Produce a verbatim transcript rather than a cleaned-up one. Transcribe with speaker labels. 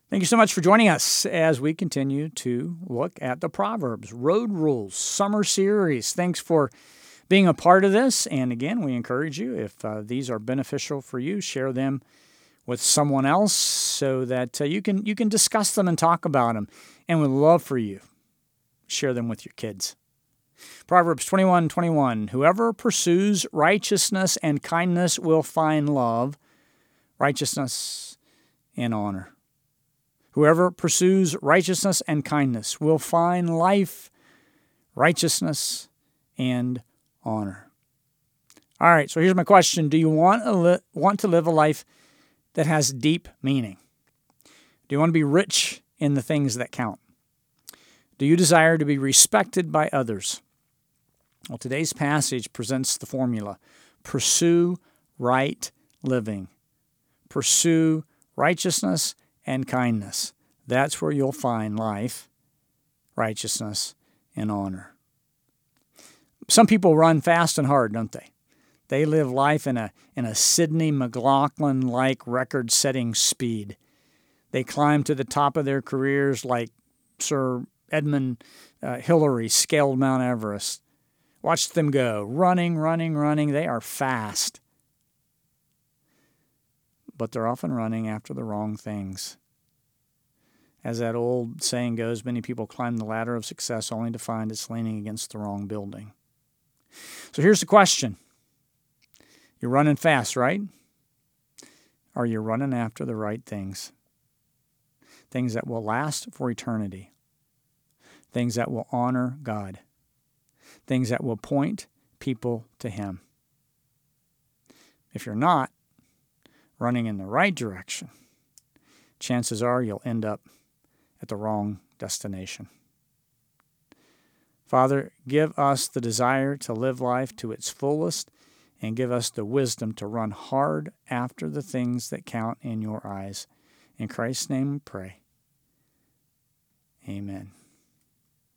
Speaker 1: Thank you so much for joining us as we continue to look at the Proverbs Road Rules Summer Series. Thanks for being a part of this. And again, we encourage you, if uh, these are beneficial for you, share them with someone else so that uh, you can you can discuss them and talk about them. And we'd love for you, share them with your kids. Proverbs twenty-one twenty-one, whoever pursues righteousness and kindness will find love, righteousness, and honor. Whoever pursues righteousness and kindness will find life, righteousness, and honor. All right, so here's my question. Do you want to, li- want to live a life that has deep meaning? Do you want to be rich in the things that count? Do you desire to be respected by others? Well, today's passage presents the formula. Pursue right living. Pursue righteousness and kindness. That's where you'll find life, righteousness, and honor. Some people run fast and hard, don't they? They live life in a in a Sidney McLaughlin-like record-setting speed. They climb to the top of their careers like Sir Edmund uh, Hillary scaled Mount Everest. Watch them go, running, running, running. They are fast. But they're often running after the wrong things. As that old saying goes, many people climb the ladder of success only to find it's leaning against the wrong building. So here's the question. You're running fast, right? Are you running after the right things? Things that will last for eternity. Things that will honor God. Things that will point people to Him. If you're not running in the right direction, chances are you'll end up at the wrong destination. Father, give us the desire to live life to its fullest and give us the wisdom to run hard after the things that count in your eyes. In Christ's name we pray. Amen.